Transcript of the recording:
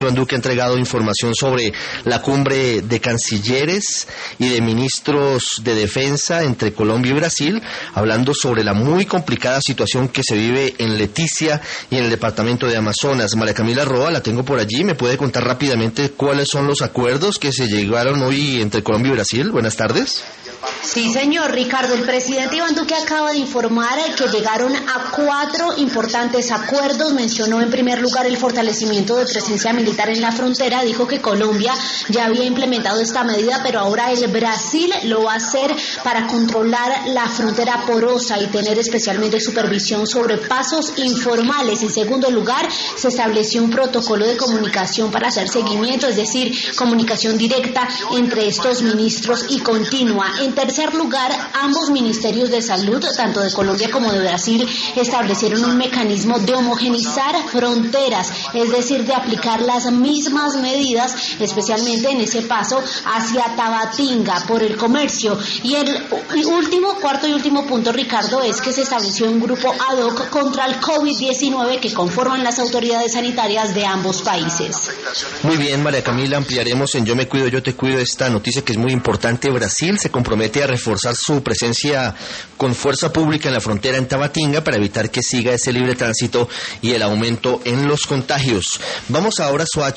Iván Duque ha entregado información sobre la cumbre de cancilleres y de ministros de defensa entre Colombia y Brasil, hablando sobre la muy complicada situación que se vive en Leticia y en el departamento de Amazonas. María Camila Roa, la tengo por allí, ¿me puede contar rápidamente cuáles son los acuerdos que se llegaron hoy entre Colombia y Brasil? Buenas tardes. Sí, señor Ricardo, el presidente Iván Duque acaba de informar que llegaron a 4 importantes acuerdos. Mencionó en primer lugar el fortalecimiento de presencia militar en la frontera. Dijo que Colombia ya había implementado esta medida, pero ahora el Brasil lo va a hacer para controlar la frontera porosa y tener especialmente supervisión sobre pasos informales. En segundo lugar, se estableció un protocolo de comunicación para hacer seguimiento, es decir, comunicación directa entre estos ministros y continua. En tercer lugar, ambos ministerios de salud, tanto de Colombia como de Brasil, establecieron un mecanismo de homogenizar fronteras, es decir, de aplicar las mismas medidas, especialmente en ese paso hacia Tabatinga por el comercio. Y el cuarto y último punto, Ricardo, es que se estableció un grupo ad hoc contra el COVID-19 que conforman las autoridades sanitarias de ambos países. Muy bien, María Camila, ampliaremos en Yo me cuido, yo te cuido esta noticia que es muy importante. Brasil se compromete a reforzar su presencia con fuerza pública en la frontera en Tabatinga para evitar que siga ese libre tránsito y el aumento en los contagios. Vamos ahora a Soacha.